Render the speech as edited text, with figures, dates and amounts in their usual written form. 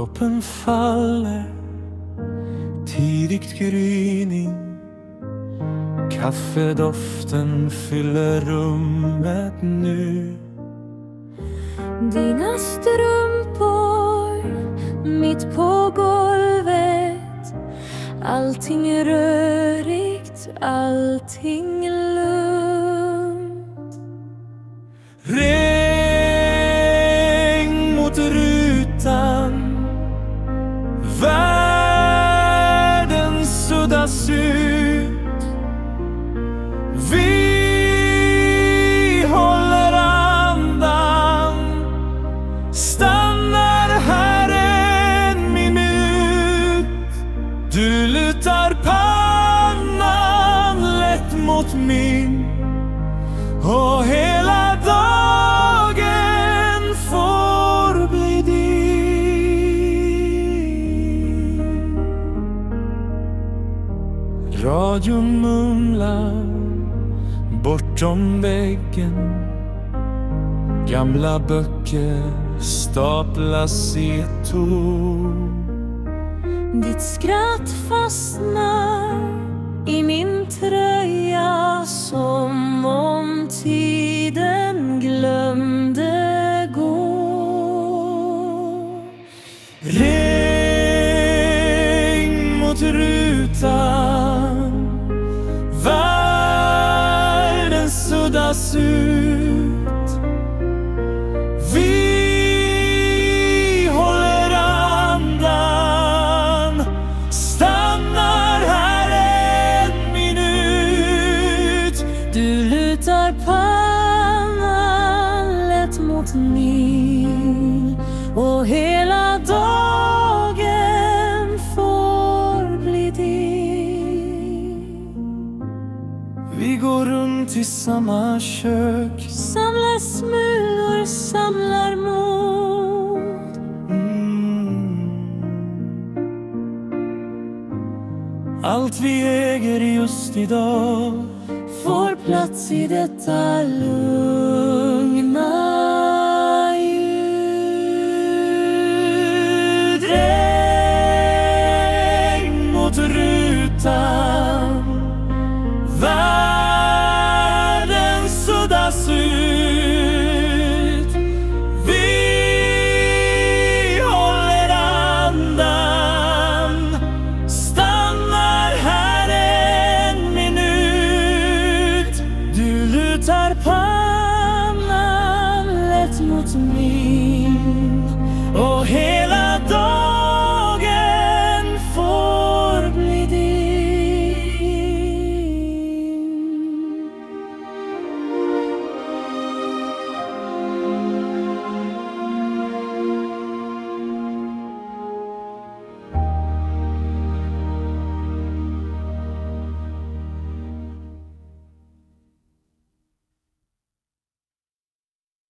Droppen faller, tidigt gryning. Kaffedoften fyller rummet nu. Dina strumpor mitt på golvet. Allting rörigt, allting lugnt. Regn mot rutan. Världen suddas ut. Vi håller andan. Stannar här en minut. Du lutar pannan lätt mot min. Och hela dagen får bli din. Radion mumlar bortom väggen. Gamla böcker staplas i ett torn. Ditt skratt fastnar i min tröja som om tiden glömde gå. Regn mot rutan. Världen suddas ut. Vi håller andan. Stannar här en minut. Du lutar pannan lätt mot min. Och hela dagen får bli din. Vi går runt i samma kök. Samlar smulor, samlar mod. Allt vi äger just idag Får plats i detta lugna ljud. Regn mot rutan. Världen suddas ut. Vi håller andan. Stannar här en minut. Du lutar pannan lätt mot mig.